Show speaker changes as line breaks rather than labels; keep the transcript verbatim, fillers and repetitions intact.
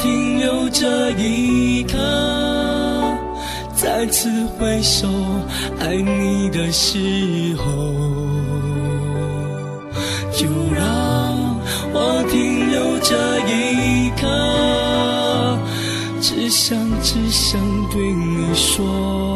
停留这一刻，再次回首爱你的时候，就让我停留这一刻，只想只想对你说。